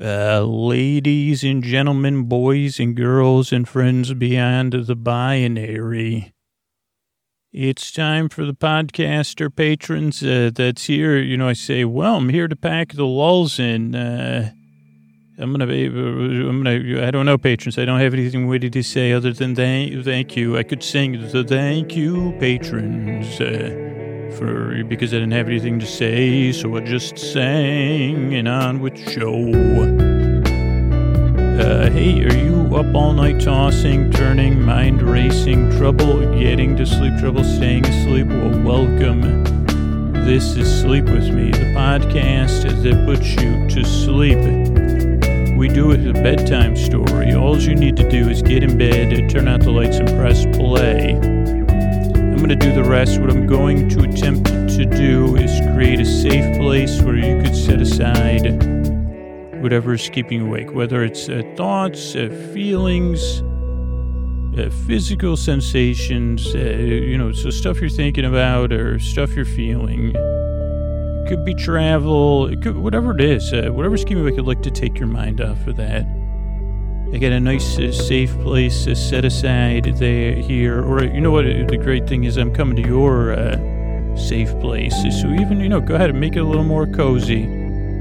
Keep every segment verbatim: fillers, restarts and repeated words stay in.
Uh, ladies and gentlemen, boys and girls and friends beyond the binary. It's time for the podcaster patrons uh, that's here. You know, I say, well, I'm here to pack the lulls in. Uh, I'm going to be, I'm going to, I don't know, patrons. I don't have anything witty to say other than thank, thank you. I could sing the thank you, patrons, uh, for, because I didn't have anything to say, so I just sang and on with the show. Uh, hey, are you up all night tossing, turning, mind racing, trouble getting to sleep, trouble staying asleep? Well, welcome. This is Sleep With Me, the podcast that puts you to sleep. We do it a bedtime story. All you need to do is get in bed, turn out the lights, and press play. I'm going to do the rest. What I'm going to attempt to do is create a safe place where you could set aside whatever is keeping you awake, whether it's uh, thoughts, uh, feelings, uh, physical sensations, uh, you know, so stuff you're thinking about or stuff you're feeling. It could be travel, it could, whatever it is, uh, whatever's keeping you awake, I'd like to take your mind off of that. I got a nice, uh, safe place uh, set aside there, here, or you know what, the great thing is I'm coming to your uh, safe place, so even, you know, go ahead and make it a little more cozy.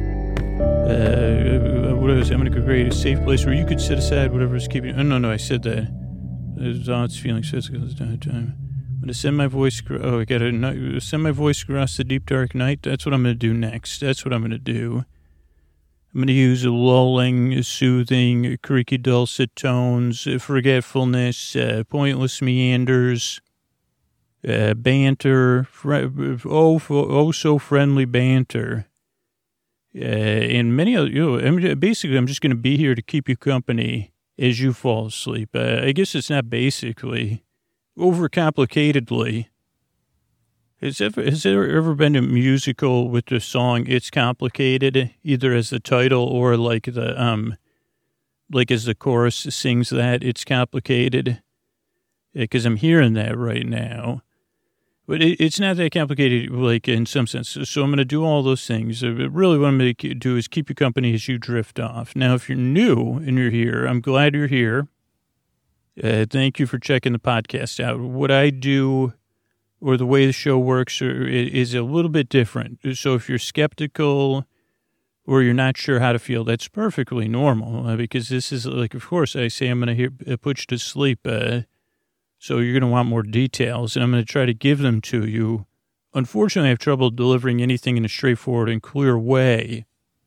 Uh, what is it? I'm going to create a safe place where you could set aside whatever's keeping you. Oh, no, no, I said that. Thoughts, feelings, physical time. I'm going to send my voice. Oh, I got to send my voice across the deep, dark night. That's what I'm going to do next. That's what I'm going to do. I'm going to use lulling, soothing, creaky, dulcet tones, forgetfulness, uh, pointless meanders, uh, banter, fr- oh, oh, so friendly banter. Uh, and many other, you know, I'm, basically, I'm just going to be here to keep you company as you fall asleep. Uh, I guess it's not basically, overcomplicatedly. Has, ever, has there ever been a musical with the song "It's Complicated," either as the title or like the um, like as the chorus sings that "It's complicated"? Because I'm hearing that right now. But it, it's not that complicated, like, in some sense. So I'm going to do all those things. Really what I'm going to do is keep you company as you drift off. Now, if you're new and you're here, I'm glad you're here. Uh, thank you for checking the podcast out. What I do, or the way the show works, are, is a little bit different. So if you're skeptical or you're not sure how to feel, that's perfectly normal. Uh, because this is, like, of course, I say I'm going to hear, put you to sleep, uh, so you're going to want more details, and I'm going to try to give them to you. Unfortunately, I have trouble delivering anything in a straightforward and clear way.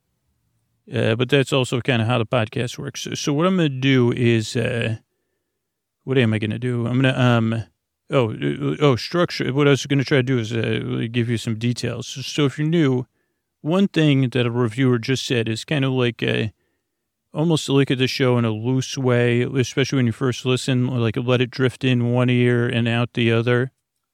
Uh, but that's also kind of how the podcast works. So, so what I'm going to do is, uh, what am I going to do? I'm going to, um, oh, oh, structure. What I was going to try to do is uh, give you some details. So, so if you're new, one thing that a reviewer just said is kind of like a, almost look at the show in a loose way, especially when you first listen, like let it drift in one ear and out the other.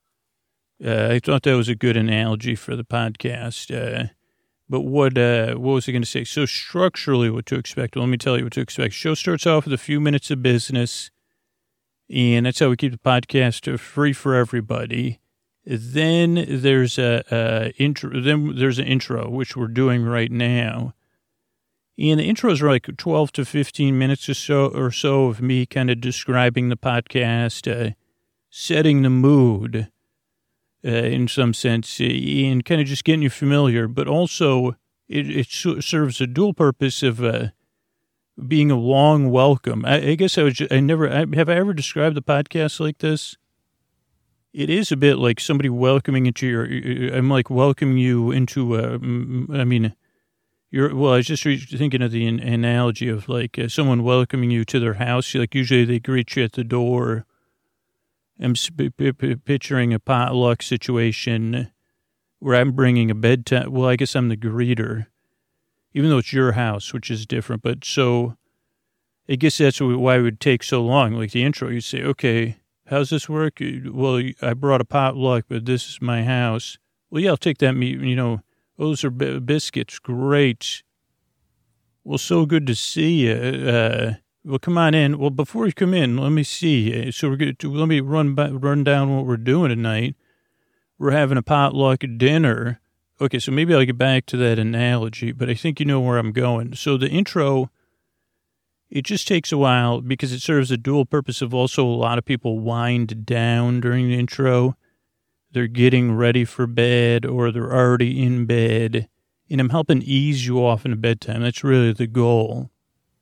Uh, I thought that was a good analogy for the podcast. Uh, but what uh, what was I going to say? So structurally, what to expect? Well, let me tell you what to expect. Show starts off with a few minutes of business, and that's how we keep the podcast free for everybody. Then there's a, a intro. Then there's an intro, which we're doing right now. And the intros are like twelve to fifteen minutes or so, or so of me kind of describing the podcast, uh, setting the mood uh, in some sense, and kind of just getting you familiar. But also, it, it serves a dual purpose of uh, being a long welcome. I, I guess I was just, I never, I, have I ever described the podcast like this? It is a bit like somebody welcoming into your, I'm like welcoming you into, uh, I mean, You're, well, I was just thinking of the an- analogy of like uh, someone welcoming you to their house. Like usually they greet you at the door. I'm sp- p- p- picturing a potluck situation where I'm bringing a bedtime. Well, I guess I'm the greeter, even though it's your house, which is different. But so I guess that's why it would take so long. Like the intro, you say, okay, how's this work? Well, I brought a potluck, but this is my house. Well, yeah, I'll take that meat, you know. Those are b- biscuits. Great. Well, so good to see you. Uh, well, come on in. Well, before you come in, let me see. So we're going to, let me run by, run down what we're doing tonight. We're having a potluck dinner. okay, so maybe I'll get back to that analogy, but I think you know where I'm going. So the intro, it just takes a while because it serves a dual purpose of also a lot of people wind down during the intro. They're getting ready for bed or they're already in bed. And I'm helping ease you off into bedtime. That's really the goal.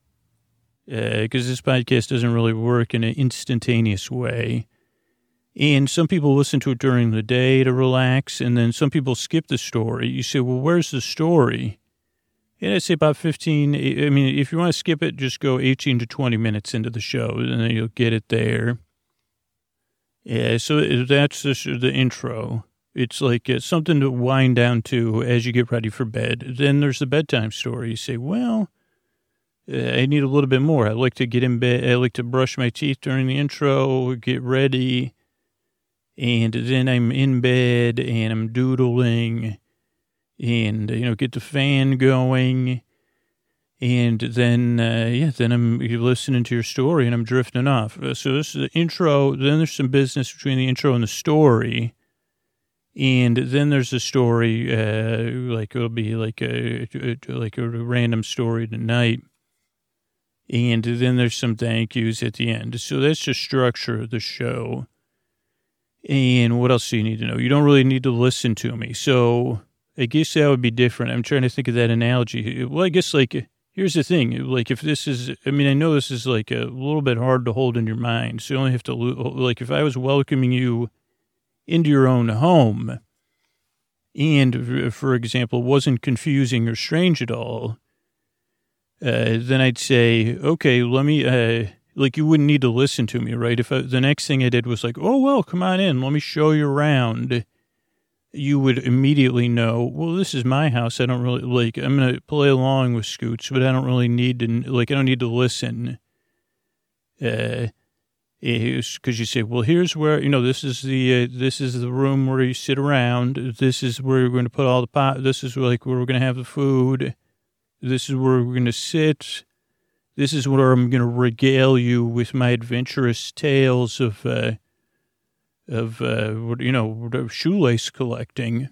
Because uh, this podcast doesn't really work in an instantaneous way. And some people listen to it during the day to relax, and then some people skip the story. You say, well, where's the story? And I say about fifteen. I mean, if you want to skip it, just go eighteen to twenty minutes into the show, and then you'll get it there. Yeah, so that's the, the intro. It's like uh, something to wind down to as you get ready for bed. Then there's the bedtime story. You say, well, uh, I need a little bit more. I like to get in bed. I like to brush my teeth during the intro, get ready. And then I'm in bed and I'm doodling and, you know, get the fan going. And then, uh, yeah, then I'm listening to your story and I'm drifting off. So this is the intro. Then there's some business between the intro and the story. And then there's a story, uh, like it'll be like a, like a random story tonight. And then there's some thank yous at the end. So that's the structure of the show. And what else do you need to know? You don't really need to listen to me. So I guess that would be different. I'm trying to think of that analogy. Well, I guess like, here's the thing. Like if this is, I mean, I know this is like a little bit hard to hold in your mind. So you only have to, like if I was welcoming you into your own home and, for example, wasn't confusing or strange at all, uh, then I'd say, okay, let me, uh, like you wouldn't need to listen to me, right? If I, the next thing I did was like, oh, well, come on in, let me show you around, you would immediately know, well, this is my house. I don't really, like, I'm going to play along with Scoots, but I don't really need to, like, I don't need to listen. Uh, because you say, well, here's where, you know, this is the, uh, this is the room where you sit around. This is where we're going to put all the pot. This is like where we're going to have the food. This is where we're going to sit. This is where I'm going to regale you with my adventurous tales of, uh, of, uh, you know, shoelace collecting.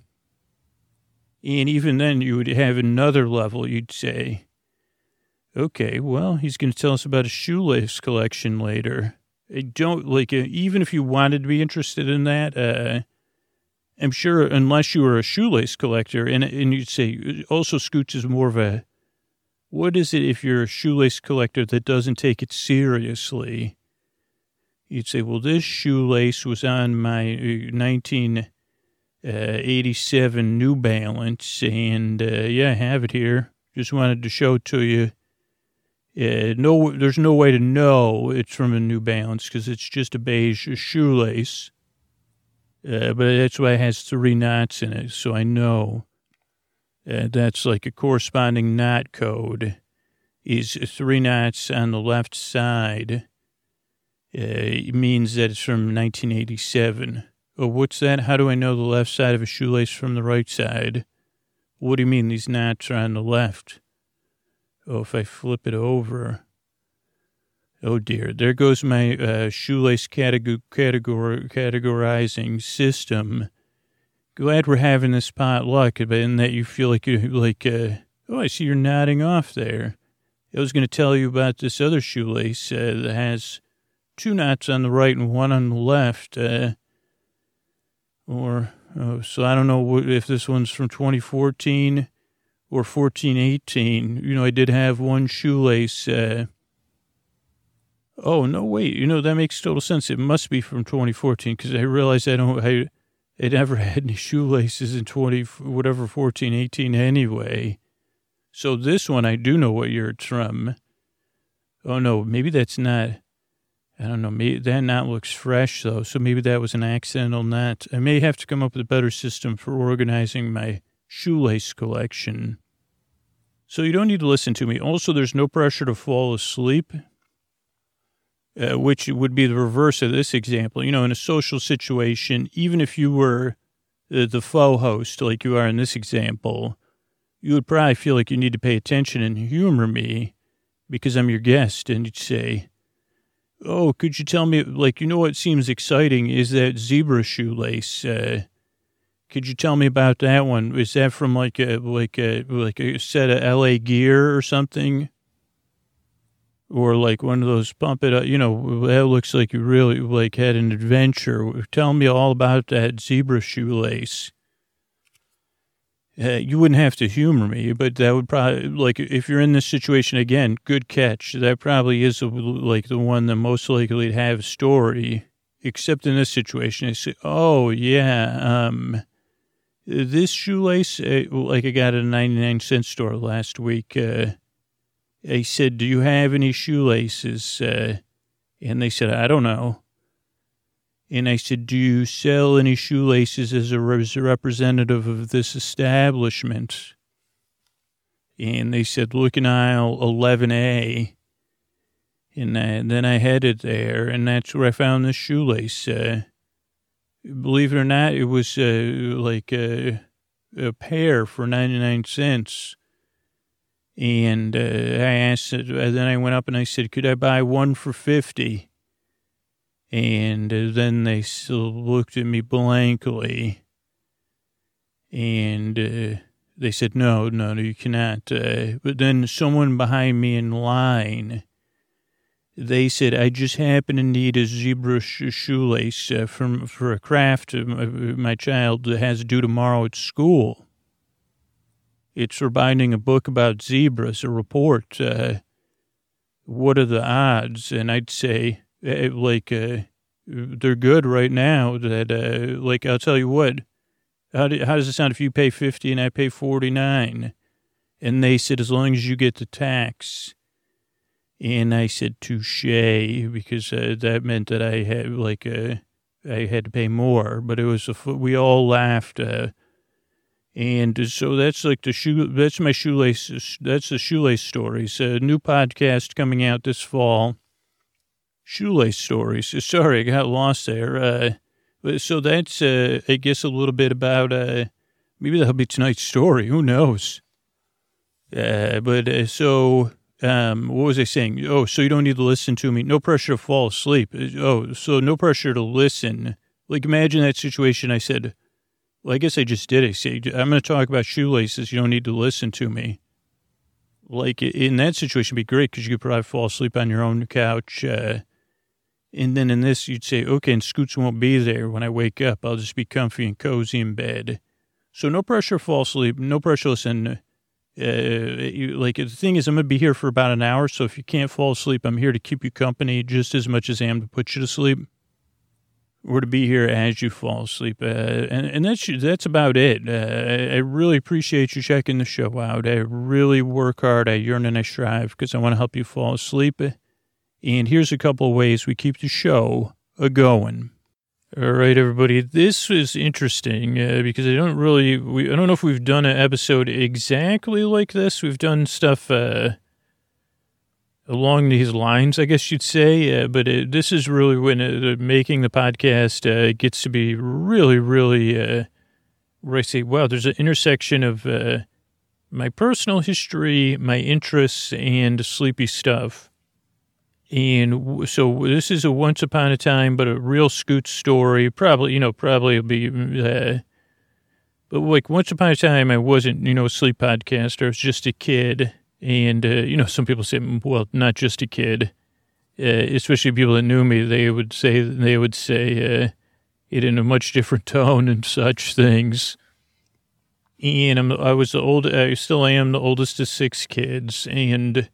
And even then you would have another level. You'd say, okay, well, he's going to tell us about a shoelace collection later. I don't like, uh, even if you wanted to be interested in that, uh, I'm sure unless you were a shoelace collector and, and you'd say also Scoots is more of a, what is it if you're a shoelace collector that doesn't take it seriously? You'd say, well, this shoelace was on my nineteen eighty-seven New Balance, and, uh, yeah, I have it here. Just wanted to show it to you. Uh, no, there's no way to know it's from a New Balance because it's just a beige shoelace. Uh, but that's why it has three knots in it, so I know. Uh, that's like a corresponding knot code is three knots on the left side. Uh, it means that it's from nineteen eighty-seven. Oh, what's that? How do I know the left side of a shoelace from the right side? What do you mean these knots are on the left? Oh, if I flip it over. Oh, dear. There goes my uh, shoelace categor- categor- categorizing system. Glad we're having this potluck, but in that you feel like you're like, uh, oh, I see you're nodding off there. I was going to tell you about this other shoelace uh, that has two knots on the right and one on the left. Uh, or, oh, so I don't know if this one's from twenty fourteen or fourteen eighteen. You know, I did have one shoelace. Uh, oh, no, wait. You know, that makes total sense. It must be from twenty fourteen because I realized I don't, I, I never had any shoelaces in twenty, whatever, fourteen, eighteen anyway. So this one, I do know what year it's from. Oh, no, maybe that's not, I don't know, maybe that knot looks fresh, though, so maybe that was an accidental knot. I may have to come up with a better system for organizing my shoelace collection. So you don't need to listen to me. Also, there's no pressure to fall asleep, uh, which would be the reverse of this example. You know, in a social situation, even if you were uh, the faux host like you are in this example, you would probably feel like you need to pay attention and humor me because I'm your guest. And you'd say, oh, could you tell me, like, you know what seems exciting is that zebra shoelace. Uh, Could you tell me about that one? Is that from like a, like a, like a set of L A Gear or something? Or like one of those pump it up, you know, that looks like you really like had an adventure. Tell me all about that zebra shoelace. Uh, you wouldn't have to humor me, but that would probably, like, if you're in this situation again, good catch. That probably is a, like the one that most likely to have a story, except in this situation. I say, oh yeah, um, this shoelace, uh, like I got at a ninety-nine cent store last week. Uh, I said, do you have any shoelaces? Uh, and they said, I don't know. And I said, do you sell any shoelaces as a representative of this establishment? And they said, look in aisle eleven A. And, I, and then I headed there, and that's where I found this shoelace. Uh, believe it or not, it was uh, like a, a pair for ninety-nine cents. And uh, I asked, and then I went up and I said, could I buy one for fifty? And uh, then they still looked at me blankly. And uh, they said, no, no, no, you cannot. Uh, but then someone behind me in line, they said, I just happen to need a zebra sh- shoelace uh, from, for a craft my, my child has due tomorrow at school. It's for binding a book about zebras, a report. Uh, what are the odds? And I'd say, uh, like, uh, they're good right now. That, uh, like, I'll tell you what. How, do, how does it sound if you pay fifty and I pay forty-nine? And they said, as long as you get the tax. And I said, touche, because uh, that meant that I had, like, uh, I had to pay more. But it was, a, we all laughed. Uh, and so that's like the shoe, that's my shoelace, that's the shoelace stories. A new podcast coming out this fall. Shoelace stories. Sorry, I got lost there. Uh, so that's, uh, I guess, a little bit about, uh, maybe that'll be tonight's story. Who knows? Uh, but uh, so, um, what was I saying? Oh, so you don't need to listen to me. No pressure to fall asleep. Oh, so no pressure to listen. Like, imagine that situation. I said, well, I guess I just did. I said, I'm going to talk about shoelaces. You don't need to listen to me. Like, in that situation, it'd be great because you could probably fall asleep on your own couch. Uh, and then in this, you'd say, okay, and Scoots won't be there when I wake up. I'll just be comfy and cozy in bed. So no pressure to fall asleep. No pressure to listen. Uh, you, like, the thing is, I'm going to be here for about an hour. So if you can't fall asleep, I'm here to keep you company just as much as I am to put you to sleep. Or to be here as you fall asleep. Uh, and, and that's that's about it. Uh, I, I really appreciate you checking the show out. I really work hard. I yearn and I strive because I want to help you fall asleep. And here's a couple of ways we keep the show a-going. All right, everybody. This is interesting uh, because I don't really, we, I don't know if we've done an episode exactly like this. We've done stuff uh, along these lines, I guess you'd say. Uh, but it, this is really when uh, making the podcast uh, gets to be really, really, uh, where I say, wow, there's an intersection of uh, my personal history, my interests, and sleepy stuff. And so this is a once upon a time, but a real Scoot story. Probably, you know, probably it'll be, uh, but like once upon a time, I wasn't, you know, a sleep podcaster. I was just a kid. And, uh, you know, some people say, well, not just a kid, uh, especially people that knew me, they would say, they would say uh, it in a much different tone and such things. And I'm, I was the old, I still am the oldest of six kids. And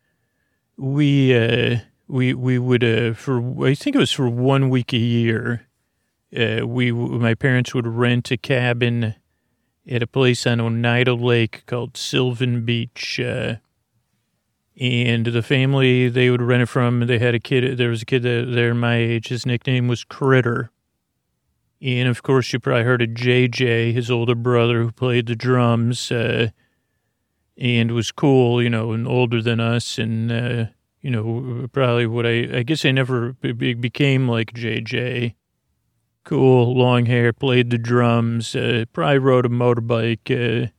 we, uh, we, we would, uh, for, I think it was for one week a year, uh, we, my parents would rent a cabin at a place on Oneida Lake called Sylvan Beach. Uh, and the family they would rent it from, they had a kid, there was a kid there my age, his nickname was Critter. And of course you probably heard of J J, his older brother who played the drums, uh, and was cool, you know, and older than us. And, uh, you know, probably what I, I guess I never be, became like J J. Cool, long hair, played the drums, uh, probably rode a motorbike. Uh,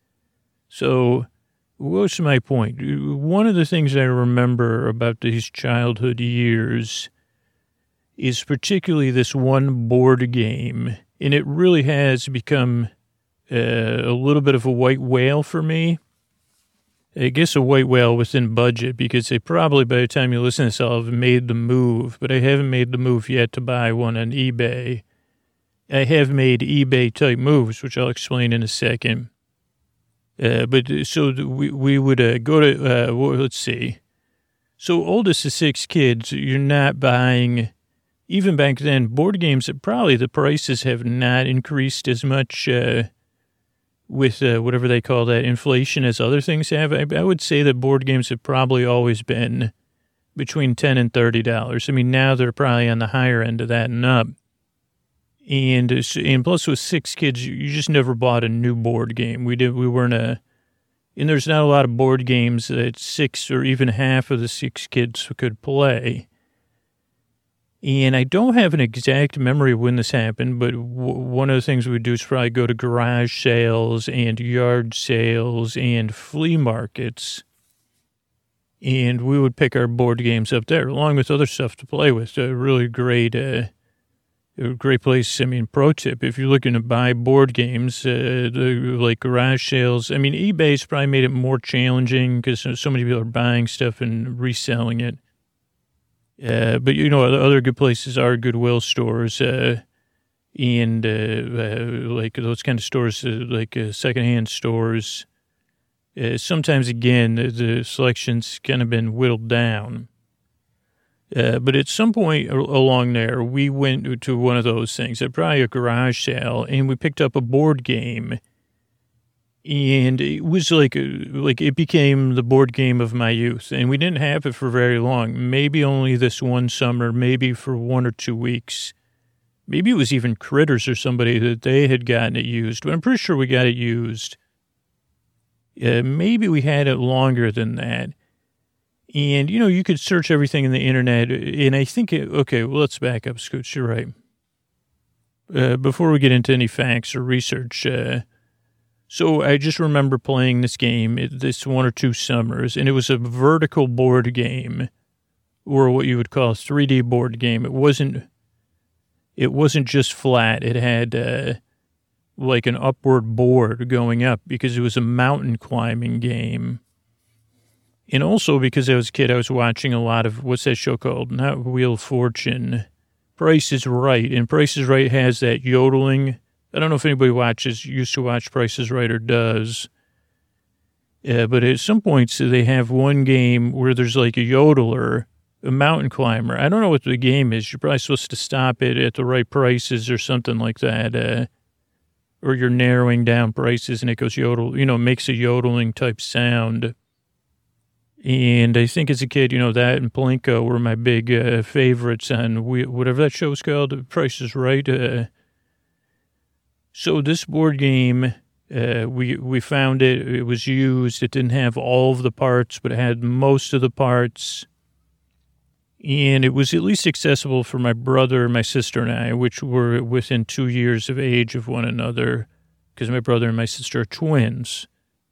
so what's my point? One of the things I remember about these childhood years is particularly this one board game. And it really has become uh, a little bit of a white whale for me. I guess a white whale within budget, because they probably, by the time you listen to this, I'll have made the move. But I haven't made the move yet to buy one on eBay. I have made eBay-type moves, which I'll explain in a second. Uh, but so we we would uh, go to, uh, well, let's see. So oldest of six kids, you're not buying, even back then, board games, probably the prices have not increased as much uh, with uh, whatever they call that, inflation, as other things have. I, I would say that board games have probably always been between ten dollars and thirty dollars. I mean, now they're probably on the higher end of that and up. And, and plus with six kids, you just never bought a new board game. We did, we weren't a, and there's not a lot of board games that six or even half of the six kids could play. And I don't have an exact memory of when this happened, but w- one of the things we would do is probably go to garage sales and yard sales and flea markets. And we would pick our board games up there, along with other stuff to play with. A really great, uh, a great place. I mean, pro tip, if you're looking to buy board games, uh, the, like garage sales, I mean, eBay's probably made it more challenging because so many people are buying stuff and reselling it. Uh, but, you know, other good places are Goodwill stores uh, and uh, uh, like those kind of stores, uh, like uh, secondhand stores. Uh, sometimes, again, the, the selection's kind of been whittled down. Uh, but at some point along there, we went to one of those things, at probably a garage sale, and we picked up a board game. And it was like, like it became the board game of my youth. And we didn't have it for very long, maybe only this one summer, maybe for one or two weeks. Maybe it was even Critters or somebody that they had gotten it used, but I'm pretty sure we got it used. Uh, maybe we had it longer than that. And, you know, you could search everything in the internet. And I think, it, okay, well, let's back up, Scoots. You're right. Uh, before we get into any facts or research, uh, so I just remember playing this game this one or two summers, and it was a vertical board game, or what you would call a three D board game. It wasn't, it wasn't just flat. It had uh, like an upward board going up because it was a mountain climbing game. And also because I was a kid, I was watching a lot of, what's that show called? Not Wheel of Fortune. Price is Right. And Price is Right has that yodeling. I don't know if anybody watches, used to watch Price is Right or does. Uh, but at some points, they have one game where there's like a yodeler, a mountain climber. I don't know what the game is. You're probably supposed to stop it at the right prices or something like that. Uh, or you're narrowing down prices and it goes yodel, you know, makes a yodeling type sound. And I think as a kid, you know, that and Plinko were my big uh, favorites on we, whatever that show was called, Price is Right. Uh, so this board game, uh, we we found it. It was used. It didn't have all of the parts, but it had most of the parts. And it was at least accessible for my brother, my sister, and I, which were within two years of age of one another, because my brother and my sister are twins.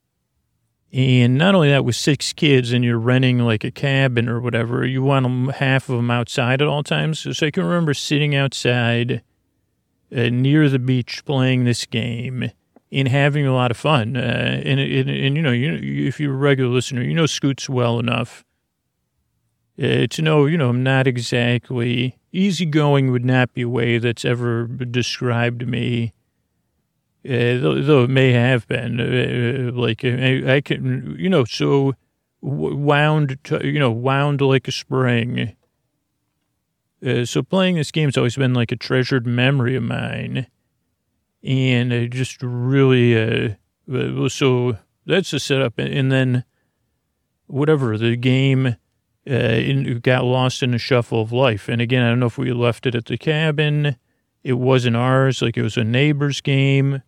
And not only that, with six kids and you're renting like a cabin or whatever, you want them, half of them outside at all times. So, so I can remember sitting outside uh, near the beach playing this game and having a lot of fun. Uh, and, and, and, you know, you, if you're a regular listener, you know Scoots well enough uh, to know, you know, I'm not exactly easygoing would not be a way that's ever described me. Uh, though, though it may have been, uh, like, I, I can, you know, so wound, to, you know, wound like a spring. Uh, so playing this game's always been like a treasured memory of mine. And I just really, uh, so that's the setup. And then whatever, the game uh, in, got lost in the shuffle of life. And again, I don't know if we left it at the cabin. It wasn't ours, like it was a neighbor's game.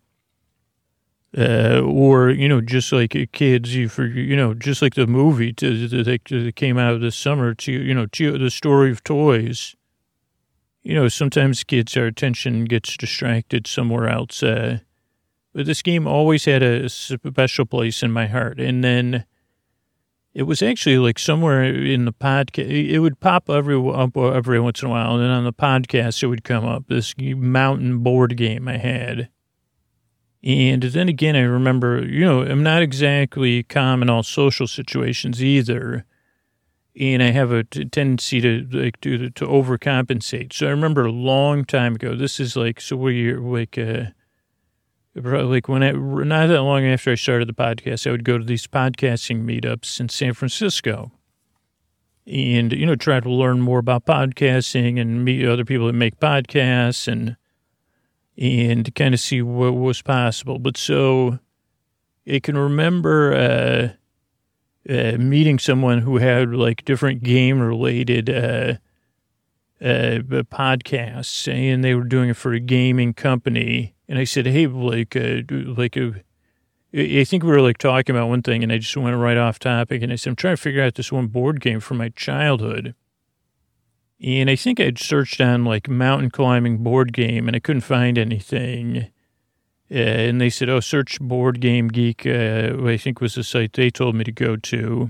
Uh, or, you know, just like kids, you for you know, just like the movie to, to, to, that came out this summer, to, you know, to, the story of toys. You know, sometimes kids, our attention gets distracted somewhere else. Uh, but this game always had a special place in my heart. And then It was actually like somewhere in the podcast. It would pop every up every once in a while, and then on the podcast it would come up, this mountain board game I had. And then again, I remember, you know, I'm not exactly calm in all social situations either, and I have a t- tendency to like to to overcompensate. So I remember a long time ago. This is like so we're like. Uh, Like when I, not that long after I started the podcast, I would go to these podcasting meetups in San Francisco and, you know, try to learn more about podcasting and meet other people that make podcasts and, and kind of see what was possible. But so I can remember, uh, uh, meeting someone who had like different game related, uh, uh, podcasts, and they were doing it for a gaming company. And I said, hey, like, uh, like, uh, I think we were like talking about one thing, and I just went right off topic. And I said, I'm trying to figure out this one board game from my childhood. And I think I'd searched on like mountain climbing board game, and I couldn't find anything. Uh, and they said, oh, search Board Game Geek, uh, I think was the site they told me to go to.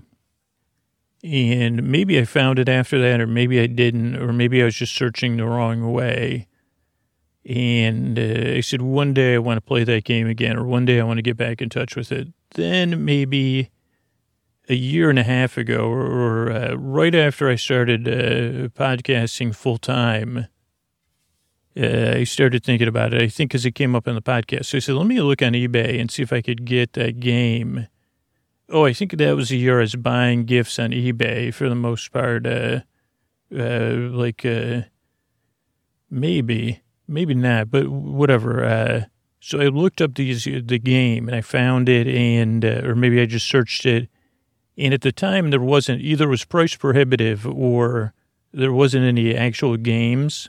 And maybe I found it after that, or maybe I didn't, or maybe I was just searching the wrong way. And uh, I said, one day I want to play that game again, or one day I want to get back in touch with it. Then maybe a year and a half ago, or, or uh, right after I started uh, podcasting full time, uh, I started thinking about it. I think because it came up on the podcast. So I said, let me look on eBay and see if I could get that game. Oh, I think that was the year I was buying gifts on eBay for the most part. Uh, uh, like, uh, maybe. Maybe not, but whatever. Uh, so I looked up these the game, and I found it, and uh, or maybe I just searched it. And at the time, there wasn't, either it was price prohibitive or there wasn't any actual games.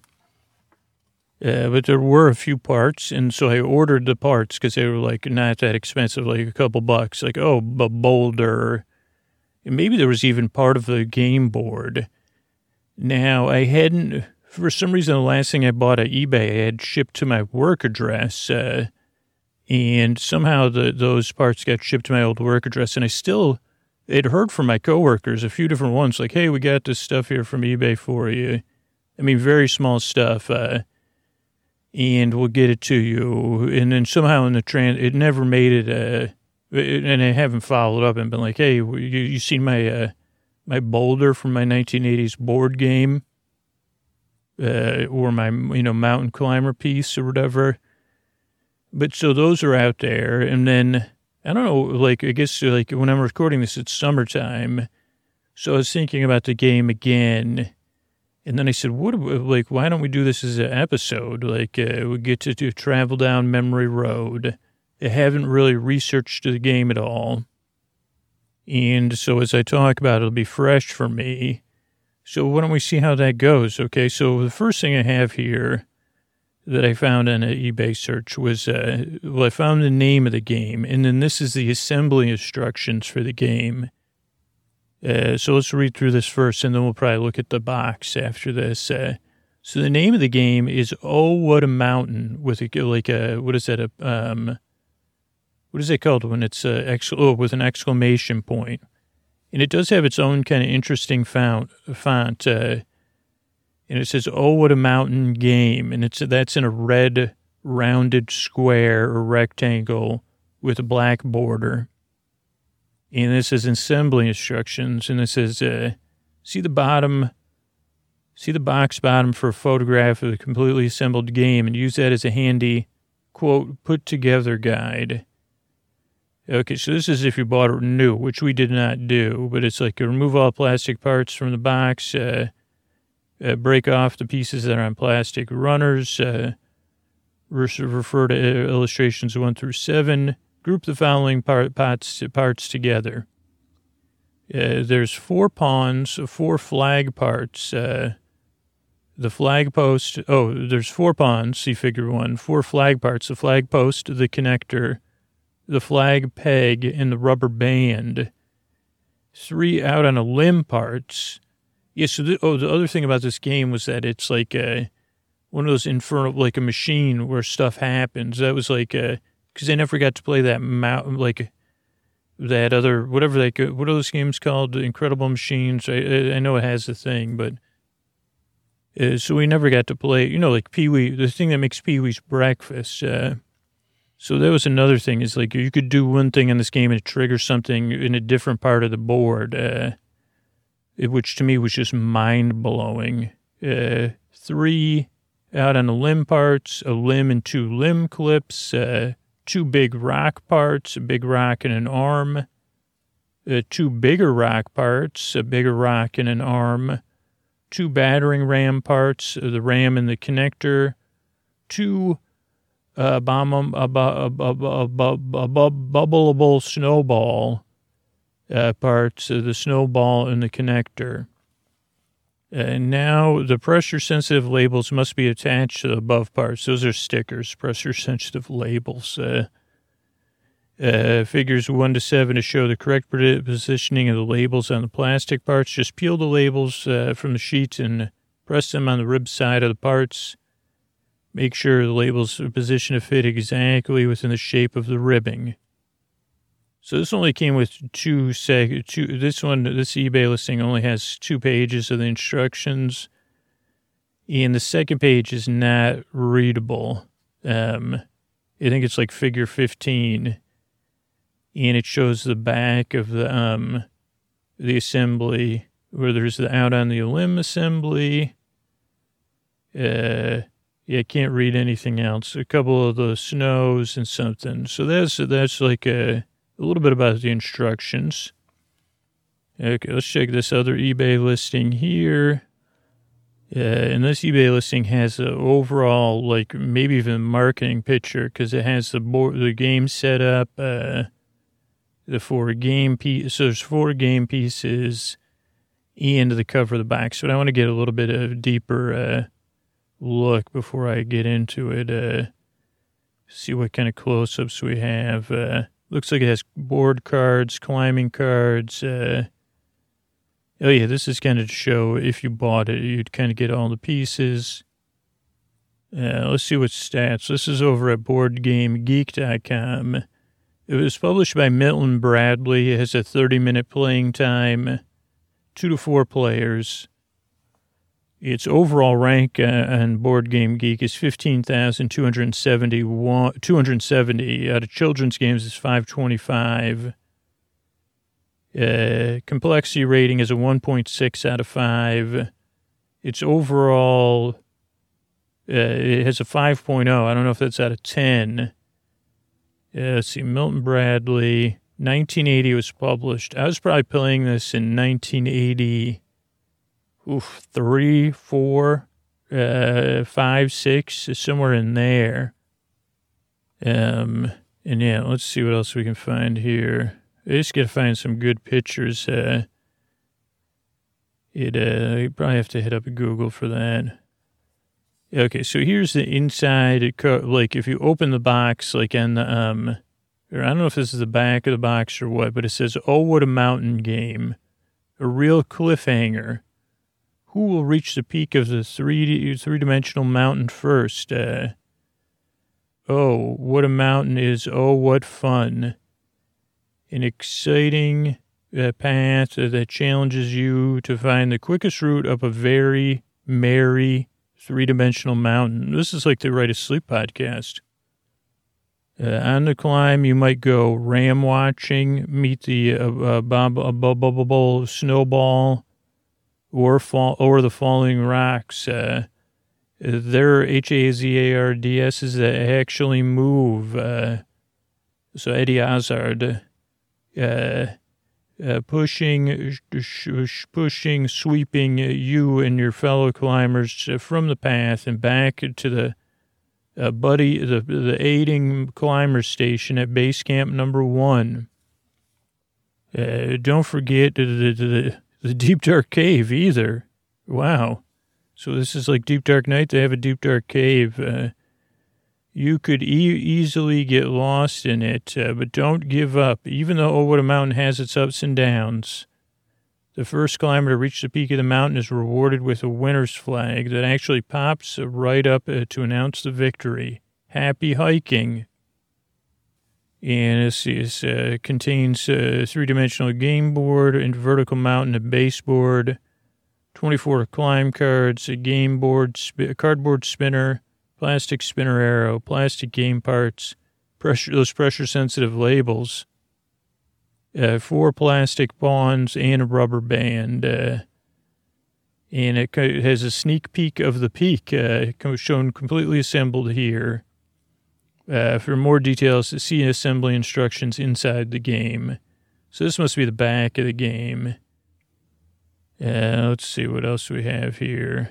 Uh, but there were a few parts, and so I ordered the parts because they were, like, not that expensive, like a couple bucks. Like, oh, a boulder. And maybe there was even part of the game board. Now, I hadn't... For some reason, the last thing I bought at eBay, I had shipped to my work address, uh, and somehow the, those parts got shipped to my old work address, and I still had heard from my coworkers, a few different ones, like, hey, we got this stuff here from eBay for you. I mean, very small stuff, uh, and we'll get it to you. And then somehow in the trans, it never made it, uh, and I haven't followed up and been like, hey, you, you seen my, uh, my boulder from my nineteen eighties board game? Uh, or my, you know, mountain climber piece or whatever. But so those are out there. And then, I don't know, like, I guess, like, when I'm recording this, it's summertime. So I was thinking about the game again. And then I said, what, like, why don't we do this as an episode? Like, uh, we get to, to travel down memory road. I haven't really researched the game at all. And so as I talk about it, it'll be fresh for me. So why don't we see how that goes? Okay, so the first thing I have here that I found on an eBay search was, uh, well, I found the name of the game, and then this is the assembly instructions for the game. Uh, so let's read through this first, and then we'll probably look at the box after this. Uh, so the name of the game is Oh, What a Mountain, with a, like a, what is that, a, um, what is it called when it's, uh, ex- oh, with an exclamation point. And it does have its own kind of interesting font, font uh, and it says, oh, what a mountain game. And it's that's in a red rounded square or rectangle with a black border. And this is assembly instructions. And it says, uh, see the bottom, see the box bottom for a photograph of a completely assembled game, and use that as a handy, quote, put together guide. Okay, so this is if you bought it new, which we did not do, but it's like remove all plastic parts from the box, uh, uh, break off the pieces that are on plastic runners, uh, refer to illustrations one through seven, group the following part, parts, parts together. Uh, there's four pawns, four flag parts, uh, the flag post, oh, there's four pawns, see figure one, four flag parts, the flag post, the connector, the flag peg, and the rubber band. Three out on a limb parts. Yeah, so the, oh, the other thing about this game was that it's like a, one of those infernal, like a machine where stuff happens. That was like, because I never got to play that, mount, like, that other, whatever they could, what are those games called? Incredible Machines. I, I know it has the thing, but uh, so we never got to play, you know, like Pee-wee, the thing that makes Pee-wee's breakfast. Uh, so that was another thing is like you could do one thing in this game and it triggers something in a different part of the board, uh, it, which to me was just mind blowing. Uh, three out on the limb parts, a limb and two limb clips, uh, two big rock parts, a big rock and an arm, uh, two bigger rock parts, a bigger rock and an arm, two battering ram parts, uh, the ram and the connector, two uh, bomb, a, a, a, a, a, a bubbleable snowball uh, parts, uh, the snowball and the connector. And now the pressure-sensitive labels must be attached to the above parts. Those are stickers, pressure-sensitive labels. Uh, uh, figures one to seven to show the correct positioning of the labels on the plastic parts. Just peel the labels uh, from the sheet and press them on the rib side of the parts. Make sure the labels are positioned to fit exactly within the shape of the ribbing. So this only came with two seg. Two, this one, this eBay listing only has two pages of the instructions, and the second page is not readable. Um, I think it's like figure fifteen, and it shows the back of the um, the assembly where there's the out on the limb assembly. Uh, yeah, I can't read anything else. A couple of the snows and something. So that's that's like a. A little bit about the instructions. Okay, let's check this other eBay listing here. Uh, and this eBay listing has an overall, like, maybe even marketing picture because it has the board, the game set up, uh, the four game pieces. So there's four game pieces and the cover of the box. But I want to get a little bit of a deeper uh, look before I get into it. Uh, see what kind of close-ups we have. Uh, Looks like it has board cards, climbing cards. Uh, oh, yeah, this is kind of to show if you bought it, you'd kind of get all the pieces. Uh, let's see what stats. This is over at board game geek dot com. It was published by Milton Bradley. It has a thirty-minute playing time, two to four players. Its overall rank uh, on Board Game Geek is fifteen thousand two hundred seventy. two hundred seventy. Out of children's games is five twenty-five. Uh, complexity rating is a one point six out of five. Its overall, uh, it has a five point oh. I don't know if that's out of ten. Uh, let's see, Milton Bradley, nineteen eighty was published. I was probably playing this in nineteen eighty. Oof, three, four, uh, five, six, somewhere in there. Um, and yeah, let's see what else we can find here. I just got to find some good pictures. Uh, it, uh, you probably have to hit up Google for that. Okay, so here's the inside. Like, if you open the box, like on the, um, or I don't know if this is the back of the box or what, but it says, "Oh, what a mountain game. A real cliffhanger. Who will reach the peak of the three, three-dimensional mountain first? Uh, oh, what a mountain is. Oh, what fun. An exciting uh, path uh, that challenges you to find the quickest route up a very merry three-dimensional mountain." This is like the Write a Sleep podcast. Uh, on the climb, you might go ram watching, meet the uh, uh, bob, uh, bubble snowball, or fall, or the falling rocks. Uh, there are H A Z A R D S's that actually move. Uh, so Eddie Hazard, uh, uh, pushing, sh- sh- pushing, sweeping you and your fellow climbers from the path and back to the uh, buddy, the the aiding climber station at base camp number one. Uh, don't forget the, the, the The Deep Dark Cave either. Wow. So this is like Deep Dark Night. They have a Deep Dark Cave. Uh, you could e- easily get lost in it, uh, but don't give up. Even though Oh, What a Mountain has its ups and downs, the first climber to reach the peak of the mountain is rewarded with a winner's flag that actually pops right up uh, to announce the victory. Happy hiking. And this is, uh, contains a three-dimensional game board and vertical mountain and baseboard, twenty-four climb cards, a game board, sp- a cardboard spinner, plastic spinner arrow, plastic game parts, pressure those pressure-sensitive labels, uh, four plastic pawns, and a rubber band. Uh, and it has a sneak peek of the peak, uh, shown completely assembled here. Uh, for more details, see assembly instructions inside the game. So this must be the back of the game. Uh, let's see what else we have here.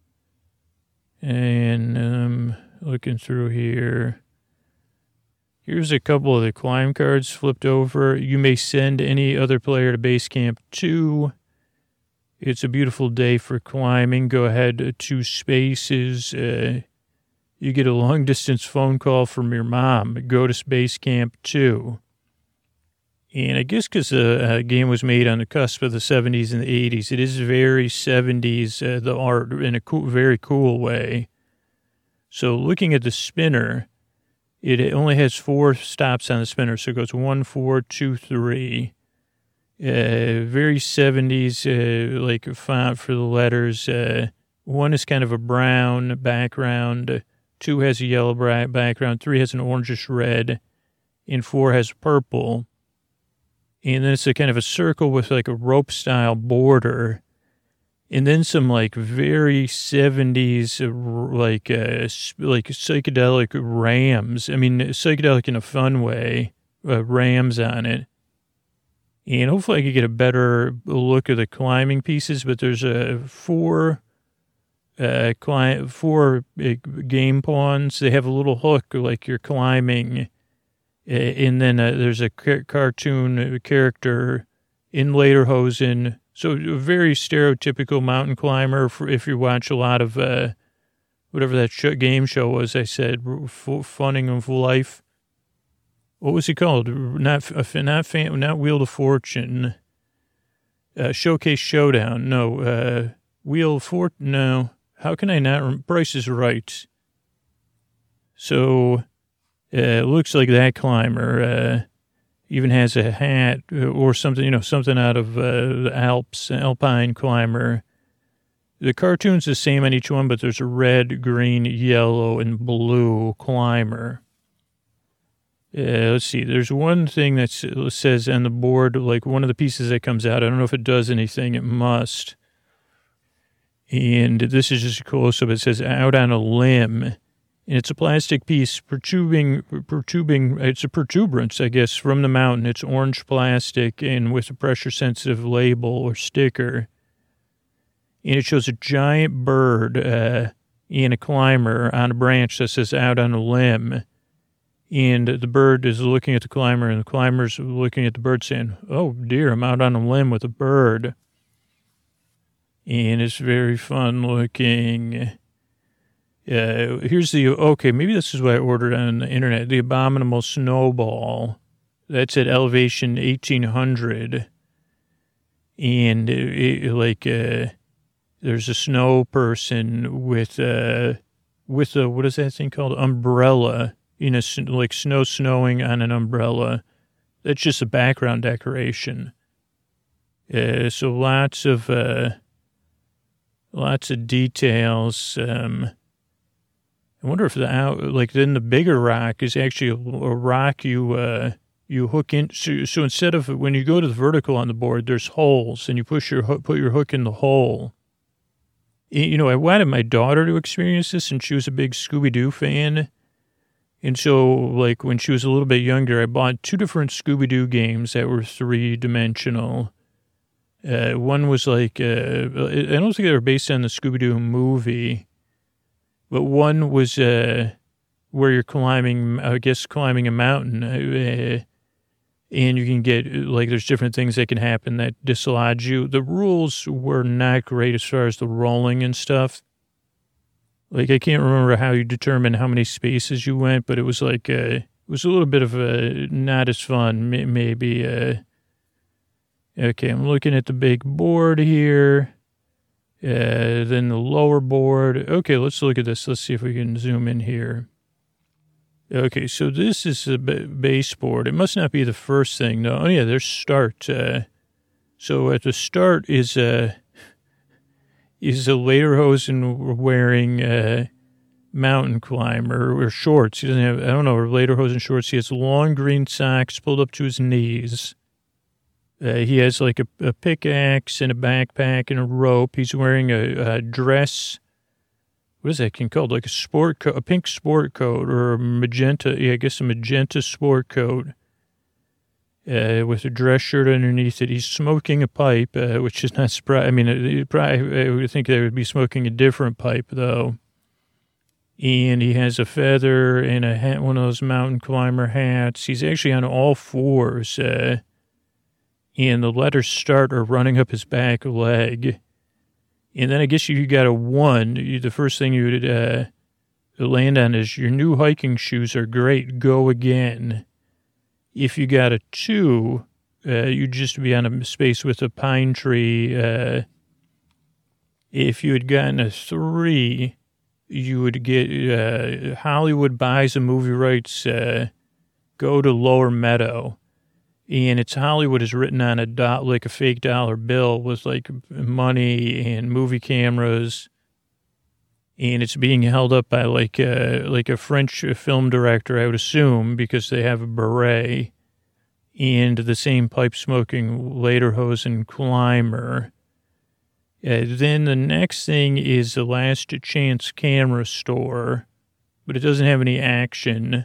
And um, looking through here. Here's a couple of the climb cards flipped over. You may send any other player to base camp two. It's a beautiful day for climbing. Go ahead two spaces. Uh, You get a long-distance phone call from your mom. Go to Space Camp two. And I guess because the uh, game was made on the cusp of the seventies and the eighties, it is very seventies, uh, the art, in a cool, very cool way. So looking at the spinner, it only has four stops on the spinner. So it goes one, four, two, three. Uh, very seventies, uh, like font for the letters. Uh, one is kind of a brown background. Two has a yellow background, three has an orangish red, and four has purple. And then it's a kind of a circle with like a rope-style border. And then some like very seventies, like uh, like psychedelic rams. I mean, psychedelic in a fun way, uh, rams on it. And hopefully I could get a better look at the climbing pieces, but there's a four... Uh, climb, four uh, game pawns. They have a little hook like you're climbing. Uh, and then uh, there's a ca- cartoon character in Lederhosen. So a very stereotypical mountain climber for if you watch a lot of uh, whatever that show, game show was, I said, f- Funning of Life. What was it called? Not, not, fan, not Wheel of Fortune. Uh, Showcase Showdown. No. Uh, Wheel of Fortune. No. How can I not? Price is Right. So uh, it looks like that climber uh, even has a hat or something, you know, something out of uh, the Alps, alpine climber. The cartoon's the same on each one, but there's a red, green, yellow, and blue climber. Uh, let's see. There's one thing that says on the board, like one of the pieces that comes out. I don't know if it does anything. It must. And this is just a close-up. It says out on a limb. And it's a plastic piece protruding, protruding, it's a protuberance, I guess, from the mountain. It's orange plastic and with a pressure-sensitive label or sticker. And it shows a giant bird uh, and a climber on a branch that says out on a limb. And the bird is looking at the climber, and the climber's looking at the bird saying, oh, dear, I'm out on a limb with a bird. And it's very fun looking. Uh, here's the, okay, maybe this is what I ordered on the internet. The Abominable Snowball. That's at elevation eighteen hundred. And it, it, like, uh, there's a snow person with, uh, with a, what is that thing called? Umbrella. You know, like snow snowing on an umbrella. That's just a background decoration. Uh, so lots of, uh, Lots of details. Um, I wonder if the out, like then the bigger rock is actually a, a rock you uh, you hook in. So, so instead of when you go to the vertical on the board, there's holes, and you push your hook, put your hook in the hole. You know, I wanted my daughter to experience this, and she was a big Scooby-Doo fan. And so, like when she was a little bit younger, I bought two different Scooby-Doo games that were three-dimensional. Uh, one was like, uh, I don't think they were based on the Scooby-Doo movie, but one was uh, where you're climbing, I guess, climbing a mountain, uh, and you can get, like, there's different things that can happen that dislodge you. The rules were not great as far as the rolling and stuff. Like, I can't remember how you determine how many spaces you went, but it was like, uh, it was a little bit of a, not as fun, maybe, uh, okay, I'm looking at the big board here. Uh, then the lower board. Okay, let's look at this. Let's see if we can zoom in here. Okay, so this is a b- baseboard. It must not be the first thing. No, oh yeah, there's start. Uh, so at the start is a is a lederhosen wearing uh, mountain climber or shorts. He doesn't have, I don't know, lederhosen shorts. He has long green socks pulled up to his knees. Uh, he has like a, a pickaxe and a backpack and a rope. He's wearing a, a dress. What is that thing called? Like a sport coat, a pink sport coat or a magenta. Yeah, I guess a magenta sport coat uh, with a dress shirt underneath it. He's smoking a pipe, uh, which is not surprising. I mean, it, probably, I would think they would be smoking a different pipe, though. And he has a feather and a hat, one of those mountain climber hats. He's actually on all fours. Uh, and the letters start are running up his back leg. And then I guess you got a one. The first thing you would uh, land on is your new hiking shoes are great. Go again. If you got a two, uh, you'd just be on a space with a pine tree. Uh, if you had gotten a three, you would get uh, Hollywood buys a movie rights. Uh, go to Lower Meadow. And it's Hollywood is written on a dot, like a fake dollar bill with like money and movie cameras. And it's being held up by like a, like a French film director, I would assume, because they have a beret and the same pipe smoking lederhosen climber. Uh, then the next thing is the Last Chance Camera Store, but it doesn't have any action.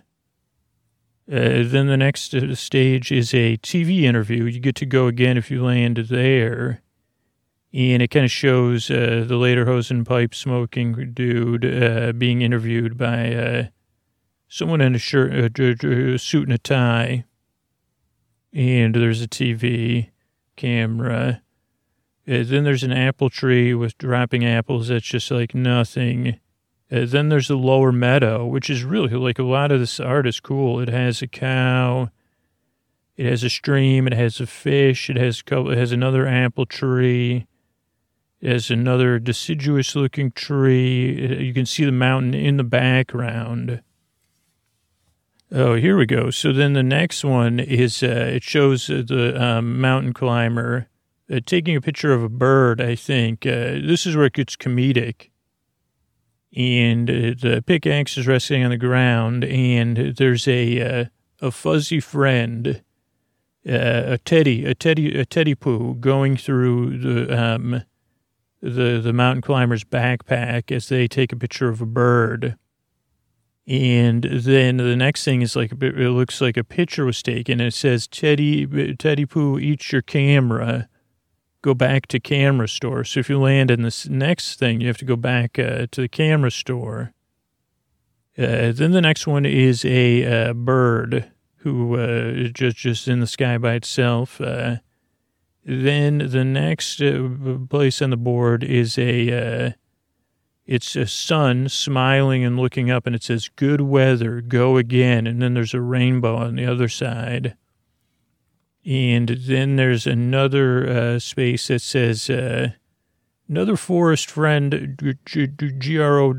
Uh, then the next stage is a T V interview. You get to go again if you land there. And it kind of shows uh, the lederhosen pipe smoking dude uh, being interviewed by uh, someone in a shirt, a, a suit and a tie. And there's a T V camera. Uh, then there's an apple tree with dropping apples. That's just like nothing. Uh, then there's the Lower Meadow, which is really like a lot of this art is cool. It has a cow, it has a stream, it has a fish, it has it has another apple tree, it has another deciduous looking tree. You can see the mountain in the background. Oh, here we go. So then the next one is uh, it shows the um, mountain climber uh, taking a picture of a bird. I think uh, this is where it gets comedic. And uh, the pickaxe is resting on the ground, and there's a uh, a fuzzy friend, uh, a teddy, a teddy, a teddy poo going through the um the the mountain climber's backpack as they take a picture of a bird. And then the next thing is like a bit, it looks like a picture was taken, and it says Teddy Teddy Poo eats your camera. Go back to camera store. So if you land in this next thing, you have to go back uh, to the camera store. Uh, then the next one is a uh, bird who uh, is just, just in the sky by itself. Uh, then the next uh, place on the board is a, uh, it's a sun smiling and looking up, and it says, good weather, go again. And then there's a rainbow on the other side. And then there's another uh, space that says, uh, another forest friend, G R O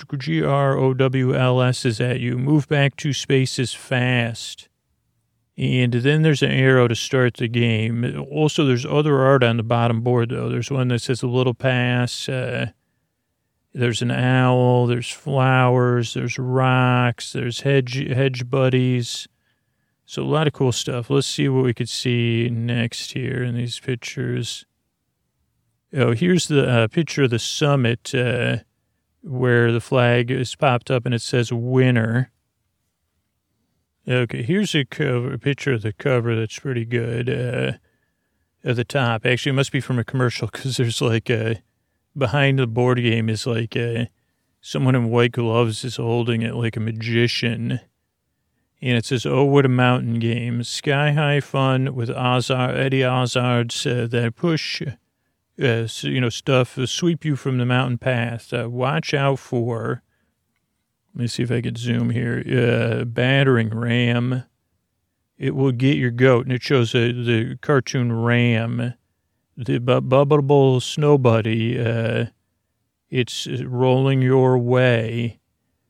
W L S is at you. Move back two spaces fast. And then there's an arrow to start the game. Also, there's other art on the bottom board, though. There's one that says a little pass. Uh, there's an owl. There's flowers. There's rocks. There's hedge, hedge buddies. So a lot of cool stuff. Let's see what we could see next here in these pictures. Oh, here's the uh, picture of the summit uh, where the flag is popped up and it says winner. Okay, here's a, cover, a picture of the cover that's pretty good uh, at the top. Actually, it must be from a commercial because there's like a, behind the board game is like a, someone in white gloves is holding it like a magician. And it says, oh, what a mountain game. Sky-high fun with Ozard, Eddie Ozards uh, that push, uh, you know, stuff, uh, sweep you from the mountain path. Uh, watch out for, let me see if I can zoom here, uh, battering ram. It will get your goat. And it shows uh, the cartoon ram. The bu- bubbleable snow buddy, uh, it's rolling your way.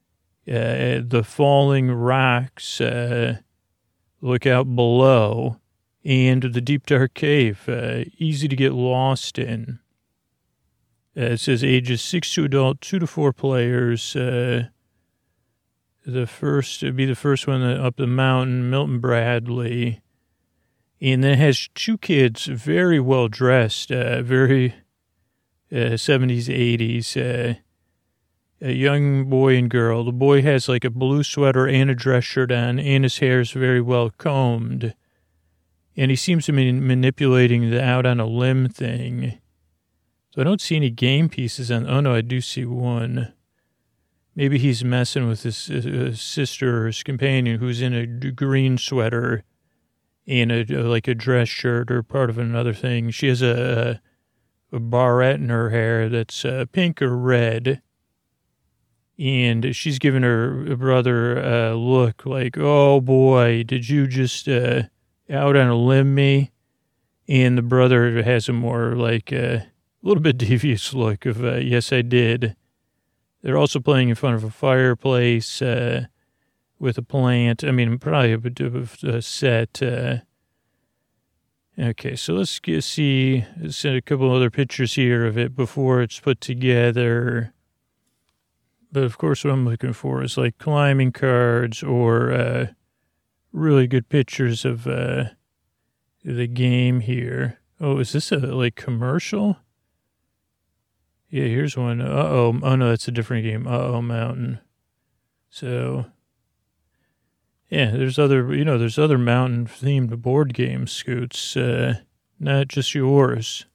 Uh, the falling rocks, uh, look out below, and the deep, dark cave, uh, easy to get lost in. Uh, it says ages six to adult, two to four players. Uh, the first, it'd be the first one up the mountain, Milton Bradley. And then it has two kids, very well dressed, uh, very uh, seventies, eighties, uh, a young boy and girl. The boy has like a blue sweater and a dress shirt on, and his hair is very well combed. And he seems to be manipulating the out on a limb thing. So I don't see any game pieces on. Oh, no, I do see one. Maybe he's messing with his uh, sister or his companion who's in a green sweater and a, like a dress shirt or part of another thing. She has a, a barrette in her hair that's uh, pink or red. And she's giving her brother a look like, oh, boy, did you just uh, out on a limb me? And the brother has a more like uh, a little bit devious look of, uh, yes, I did. They're also playing in front of a fireplace uh, with a plant. I mean, probably a bit of a set. Uh, okay, so let's get, see let's a couple other pictures here of it before it's put together. But, of course, what I'm looking for is, like, climbing cards or uh, really good pictures of uh, the game here. Oh, is this a, like, commercial? Yeah, here's one. Uh-oh. Oh, no, that's a different game. Uh-oh Mountain. So, yeah, there's other, you know, there's other mountain-themed board games, Scoots. Uh, not just yours.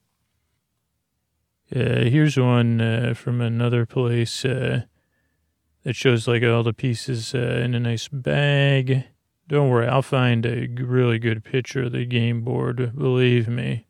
Uh, here's one uh, from another place uh, that shows, like, all the pieces uh, in a nice bag. Don't worry, I'll find a really good picture of the game board, believe me.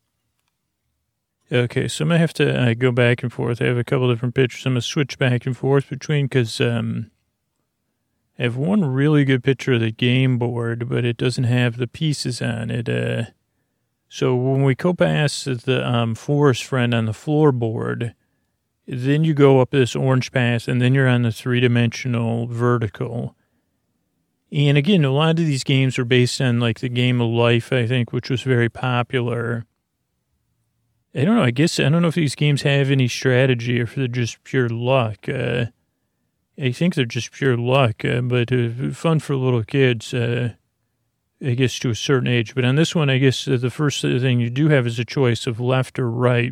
Okay, so I'm going to have to uh, go back and forth. I have a couple different pictures I'm going to switch back and forth between because um, I have one really good picture of the game board, but it doesn't have the pieces on it. Uh, so when we go past the um, forest friend on the floorboard, then you go up this orange path, and then you're on the three-dimensional vertical. And again, a lot of these games are based on like the Game of Life, I think, which was very popular. I don't know. I guess I don't know if these games have any strategy or if they're just pure luck. Uh, I think they're just pure luck, uh, but uh, fun for little kids, uh, I guess, to a certain age. But on this one, I guess uh, the first thing you do have is a choice of left or right.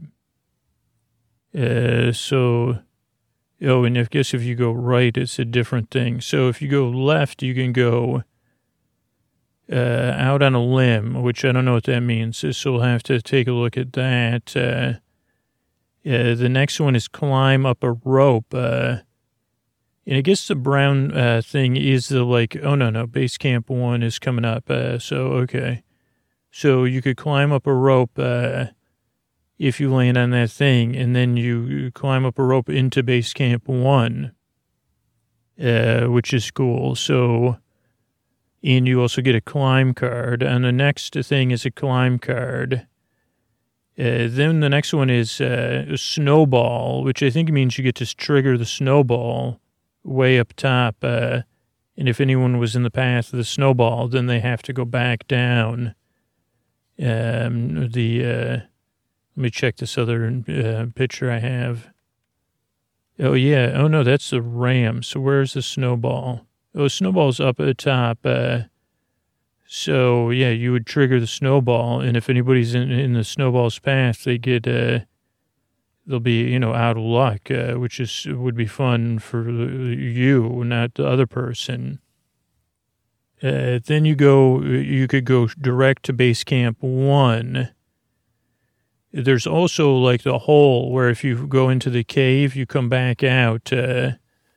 Uh, so, oh, and I guess if you go right, it's a different thing. So if you go left, you can go Uh, out on a limb, which I don't know what that means, so we'll have to take a look at that. Uh, uh, the next one is climb up a rope. Uh, and I guess the brown uh, thing is the like, oh, no, no, base camp one is coming up. Uh, so, okay. So you could climb up a rope uh, if you land on that thing, and then you climb up a rope into base camp one, uh, which is cool. So... And you also get a climb card. And the next thing is a climb card. Uh, then the next one is uh, a snowball, which I think means you get to trigger the snowball way up top. Uh, and if anyone was in the path of the snowball, then they have to go back down. Um, the uh, let me check this other uh, picture I have. Oh, yeah. Oh, no, that's the ram. So where's the snowball? Oh, snowball's up at the top. Uh, so, yeah, you would trigger the snowball, and if anybody's in, in the snowball's path, they get, uh, they'll be, you know, out of luck, uh, which is would be fun for you, not the other person. Uh, then you go, you could go direct to base camp one. There's also, like, the hole where if you go into the cave, you come back out, uh,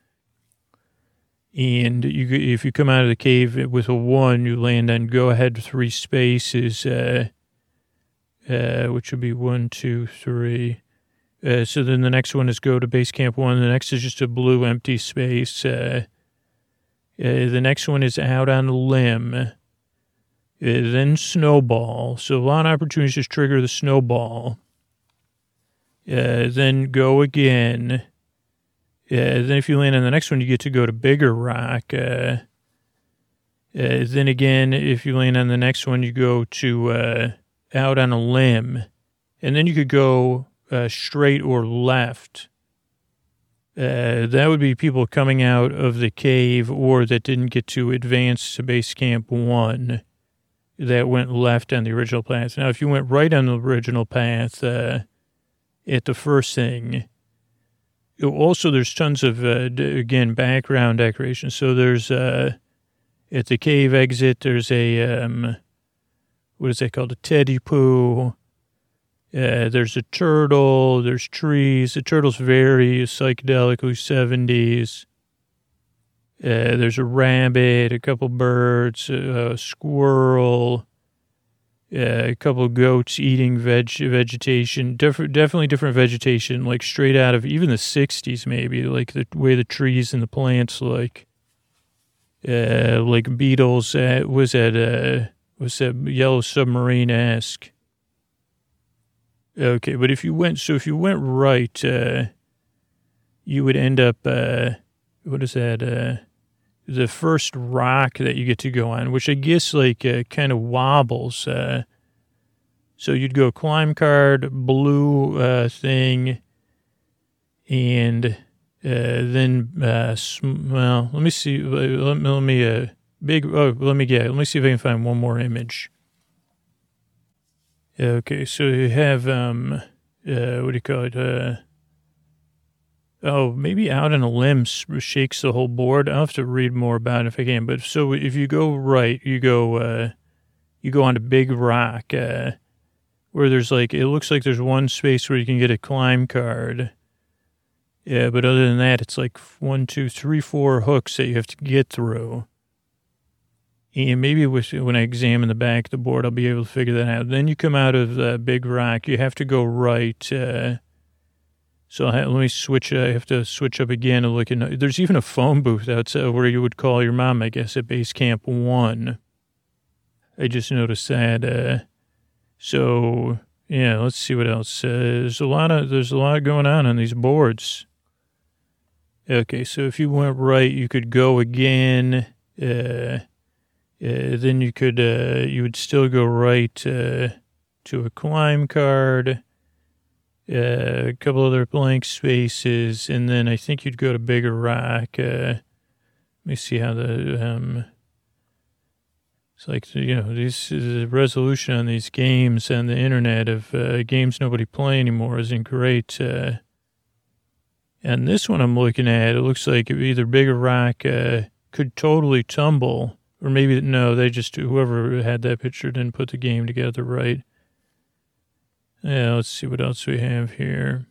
and you, if you come out of the cave with a one, you land on go ahead three spaces, uh, uh, which would be one, two, three. Uh, so then the next one is go to base camp one. The next is just a blue empty space. Uh, uh, the next one is out on a limb. Uh, then snowball. So a lot of opportunities to trigger the snowball. Uh, then go again. Uh, then if you land on the next one, you get to go to Bigger Rock. Uh, uh, then again, if you land on the next one, you go to uh, Out on a Limb. And then you could go uh, straight or left. Uh, that would be people coming out of the cave or that didn't get to advance to Base Camp one that went left on the original path. Now, if you went right on the original path uh, at the first thing, also there's tons of, uh, again, background decorations. So there's, uh, at the cave exit, there's a, um, what is that called? A teddy poo. Uh, there's a turtle, there's trees. The turtle's very psychedelically seventies. Uh, there's a rabbit, a couple birds, a, a squirrel, uh, a couple goats eating veg vegetation. Different, definitely different vegetation, like straight out of even the sixties maybe, like the way the trees and the plants like. Uh, like beetles, uh, was that, uh, was that Yellow Submarine-esque. Okay, but if you went, so if you went right, uh, you would end up, uh, what is that, uh, the first rock that you get to go on, which I guess, like, uh, kind of wobbles, uh, so you'd go climb card, blue, uh, thing, and, uh, then, uh, sm- well, let me see, let me, let me, uh, big, oh, let me get, let me see if I can find one more image. Okay, so you have, um, uh, what do you call it? Uh, oh, maybe Out on a Limb shakes the whole board. I'll have to read more about it if I can. But so if you go right, you go, uh, you go onto Big Rock, uh, where there's like, it looks like there's one space where you can get a climb card. Yeah, but other than that, it's like one, two, three, four hooks that you have to get through. And maybe with, when I examine the back of the board, I'll be able to figure that out. Then you come out of the Big Rock. You have to go right. Uh, so I, let me switch. I have to switch up again and look at. There's even a phone booth outside where you would call your mom, I guess, at Base Camp one. I just noticed that. Uh, so yeah, let's see what else. Uh, there's a lot of there's a lot going on on these boards. Okay, so if you went right, you could go again. Uh, Uh, then you could, uh, you would still go right uh, to a climb card, uh, a couple other blank spaces, and then I think you'd go to Bigger Rock. Uh, let me see how the, um, it's like, you know, this is the resolution on these games on the internet of uh, games nobody play anymore isn't great. Uh, and this one I'm looking at, it looks like either Bigger Rock uh, could totally tumble. Or maybe, no, they just, whoever had that picture didn't put the game together right. Yeah, let's see what else we have here.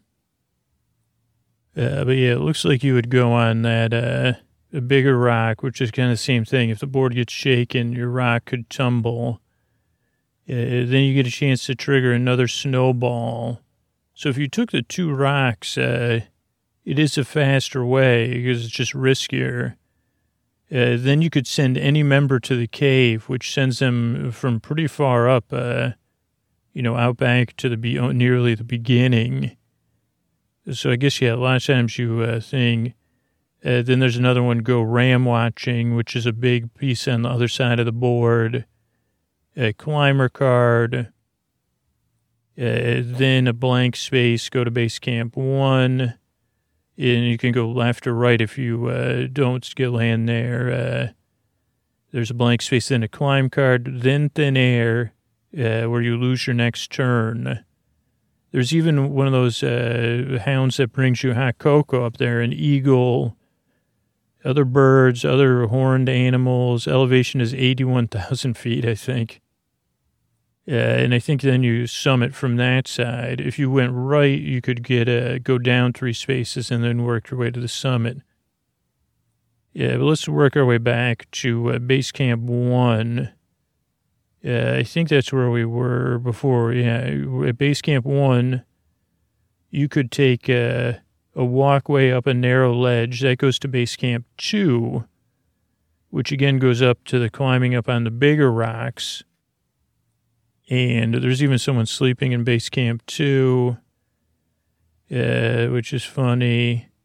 Uh, but yeah, it looks like you would go on that uh, a Bigger Rock, which is kind of the same thing. If the board gets shaken, your rock could tumble. Uh, then you get a chance to trigger another snowball. So if you took the two rocks, uh, it is a faster way because it's just riskier. Uh, then you could send any member to the cave, which sends them from pretty far up, uh, you know, out back to the be- nearly the beginning. So I guess, yeah, a lot of times you uh, think. Uh, then there's another one, go ram watching, which is a big piece on the other side of the board. A climber card. Uh, then a blank space, go to Base Camp one. And you can go left or right if you uh, don't get land there. Uh, there's a blank space, then a climb card, then thin air, uh, where you lose your next turn. There's even one of those uh, hounds that brings you hot cocoa up there, an eagle, other birds, other horned animals. Elevation is eighty-one thousand feet, I think. Uh, and I think then you summit from that side. If you went right, you could get a, go down three spaces and then work your way to the summit. Yeah, but let's work our way back to uh, Base Camp one. Uh, I think that's where we were before. Yeah, at Base Camp one, you could take a, a walkway up a narrow ledge. That goes to Base Camp two, which again goes up to the climbing up on the bigger rocks. And there's even someone sleeping in Base Camp two, uh, which is funny.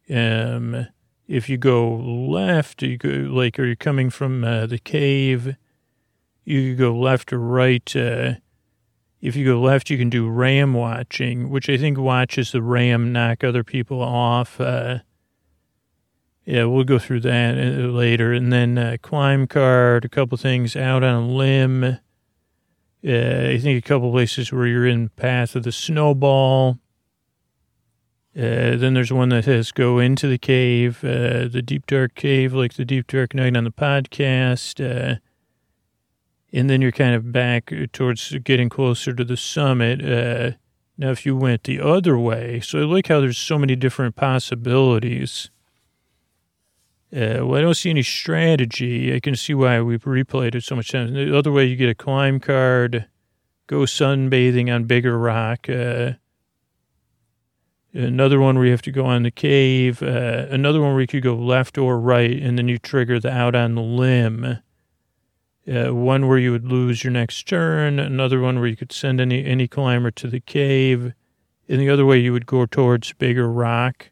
Um, if you go left, you go, like, or you're coming from uh, the cave, you could go left or right. Uh, if you go left, you can do ram watching, which I think watches the ram knock other people off. Uh, yeah, we'll go through that later. And then uh, climb card, a couple things out on a limb. Uh, I think a couple places where you're in path of the snowball. Uh, then there's one that says go into the cave, uh, the deep dark cave, like the Deep Dark Night on the podcast. Uh, and then you're kind of back towards getting closer to the summit. Uh, now, if you went the other way, so I like how there's so many different possibilities. Uh, well, I don't see any strategy. I can see why we've replayed it so much times. The other way, you get a climb card, go sunbathing on Bigger Rock. Uh, another one where you have to go on the cave. Uh, another one where you could go left or right, and then you trigger the out on the limb. Uh, one where you would lose your next turn. Another one where you could send any, any climber to the cave. And the other way, you would go towards Bigger Rock.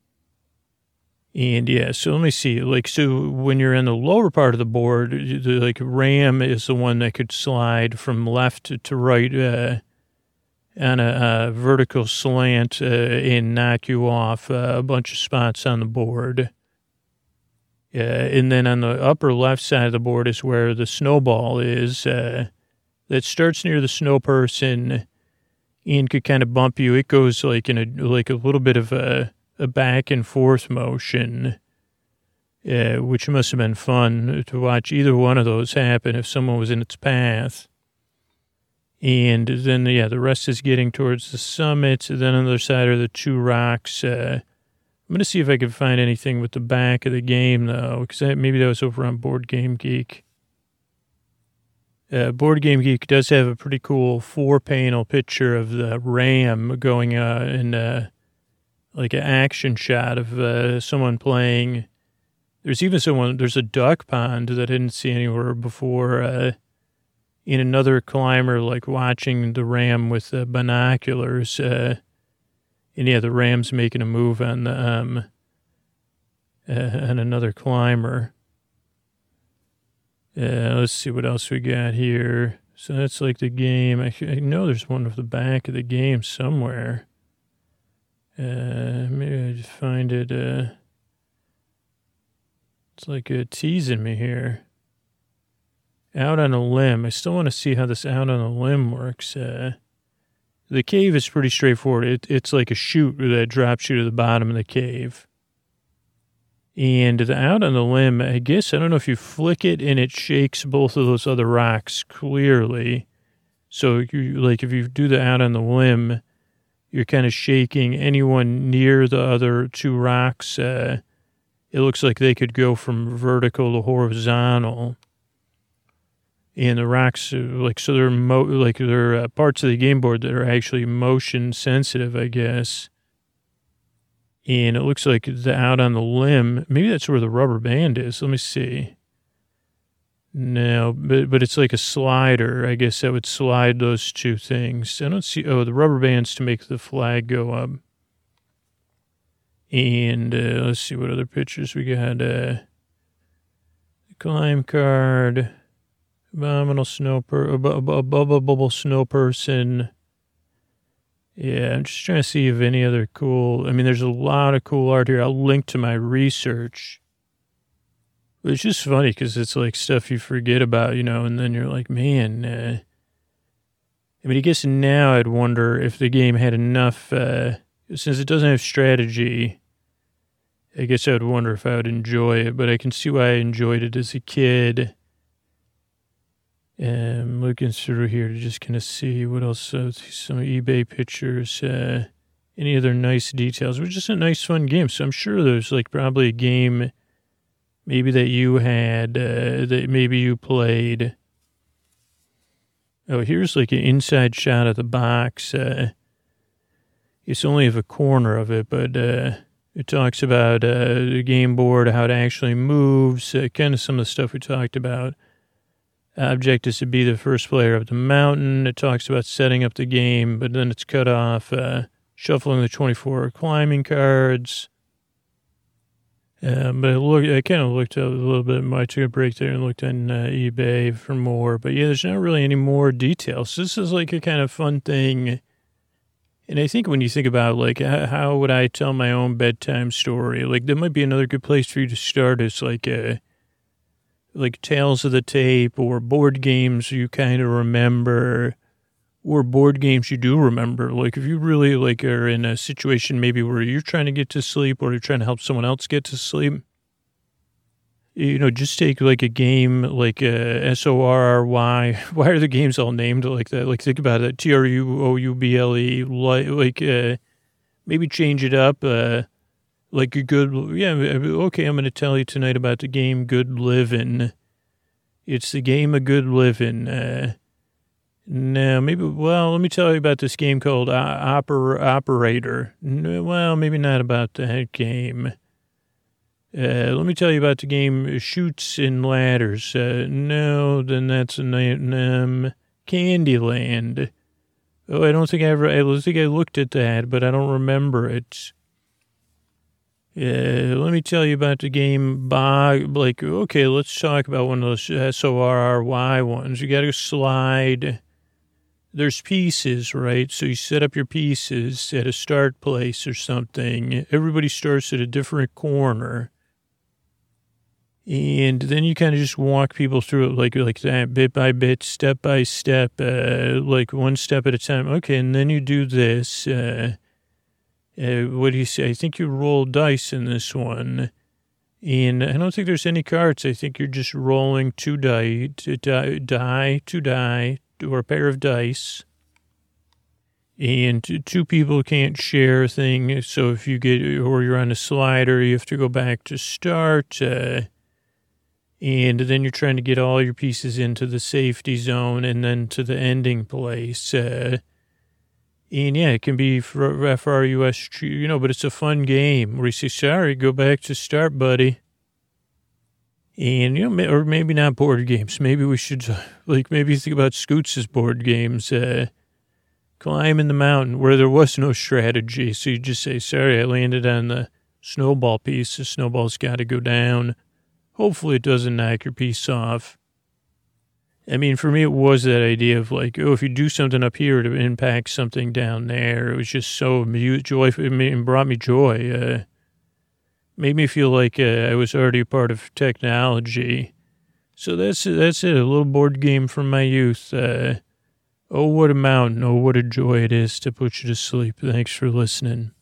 And yeah, so let me see. Like, so when you're in the lower part of the board, the, like ram is the one that could slide from left to, to right uh, on a, a vertical slant uh, and knock you off uh, a bunch of spots on the board. Uh, and then on the upper left side of the board is where the snowball is. Uh, that starts near the snow person and could kind of bump you. It goes like in a like a little bit of a a back and forth motion, uh, which must have been fun to watch either one of those happen if someone was in its path. And then, yeah, the rest is getting towards the summit. Then on the other side are the two rocks. Uh, I'm going to see if I can find anything with the back of the game, though, because maybe that was over on Board Game Geek. Uh, Board Game Geek does have a pretty cool four-panel picture of the ram going uh, in uh like an action shot of uh, someone playing. There's even someone, there's a duck pond that I didn't see anywhere before. Uh, in another climber, like watching the ram with uh, binoculars. Uh, and yeah, the ram's making a move on the, um, uh, on another climber. Uh, let's see what else we got here. So that's like the game. I, I know there's one with the back of the game somewhere. Uh, maybe I just find it, uh, it's like uh, teasing me here. Out on a limb. I still want to see how this out on a limb works. Uh, the cave is pretty straightforward. It, it's like a chute that drops you to the bottom of the cave. And the out on the limb, I guess, I don't know if you flick it and it shakes both of those other rocks clearly. So, you, like, if you do the out on the limb, you're kind of shaking anyone near the other two rocks. Uh, it looks like they could go from vertical to horizontal. And the rocks, like, so they're mo- like they're uh, parts of the game board that are actually motion sensitive, I guess. And it looks like the out on the limb, maybe that's where the rubber band is. Let me see. No, but but it's like a slider. I guess that would slide those two things. I don't see. Oh, the rubber bands to make the flag go up. And uh, let's see what other pictures we got. Uh, climb card, abominable snow per, bubble bubble snow person. Yeah, I'm just trying to see if any other cool. I mean, there's a lot of cool art here. I'll link to my research. It's just funny because it's like stuff you forget about, you know, and then you're like, man, uh, I mean, I guess now I'd wonder if the game had enough, uh, since it doesn't have strategy, I guess I would wonder if I would enjoy it, but I can see why I enjoyed it as a kid. I'm looking through here to just kind of see what else, uh, some eBay pictures, uh, any other nice details. It was just a nice, fun game, so I'm sure there's like probably a game maybe that you had, uh, that maybe you played. Oh, here's like an inside shot of the box. Uh, it's only of a corner of it, but uh, it talks about uh, the game board, how it actually moves, uh, kind of some of the stuff we talked about. Object is to be the first player of the mountain. It talks about setting up the game, but then it's cut off, uh, shuffling the twenty-four climbing cards. Um, but I looked, I kind of looked up a little bit more. I took a break there and looked on uh, eBay for more. But yeah, there's not really any more details. So this is like a kind of fun thing. And I think when you think about like how, how would I tell my own bedtime story, like that might be another good place for you to start. Is like a like Tales of the Tape or board games you kind of remember, or board games you do remember. Like if you really like are in a situation maybe where you're trying to get to sleep or you're trying to help someone else get to sleep, you know, just take like a game like uh, S O R R Y. Why are the games all named like that? Like think about it, T R U O U B L E, like, like uh, maybe change it up. Uh, like a good, yeah, okay, I'm going to tell you tonight about the game Good Living. It's the game of good living. Uh, no, maybe, well, let me tell you about this game called uh, Oper- Operator. No, well, maybe not about that game. Uh, let me tell you about the game Shoots and Ladders. Uh, no, then that's a um, Candyland. Oh, I don't think I ever, I don't think I looked at that, but I don't remember it. Uh, let me tell you about the game Bog. Like, okay, let's talk about one of those S O R R Y ones. You got to slide. There's pieces, right? So you set up your pieces at a start place or something. Everybody starts at a different corner. And then you kind of just walk people through it like like that, bit by bit, step by step, uh, like one step at a time. Okay, and then you do this. Uh, uh, what do you say? I think you roll dice in this one. And I don't think there's any cards. I think you're just rolling two die, to die, die, two die, or a pair of dice. And two people can't share a thing. So if you get, or you're on a slider, you have to go back to start. Uh, and then you're trying to get all your pieces into the safety zone and then to the ending place. Uh, and yeah, it can be for F R U S, you know, but it's a fun game where you say, sorry, go back to start, buddy. And, you know, or maybe not board games. Maybe we should, like, maybe think about Scoots' board games. Uh, climbing the mountain where there was no strategy. So you just say, sorry, I landed on the snowball piece. The snowball's got to go down. Hopefully it doesn't knock your piece off. I mean, for me, it was that idea of like, oh, if you do something up here to impact something down there, it was just so joyful. It brought me joy. Uh, made me feel like uh, I was already a part of technology. So that's that's it. A little board game from my youth. Uh, oh, what a mountain. Oh, what a joy it is to put you to sleep. Thanks for listening.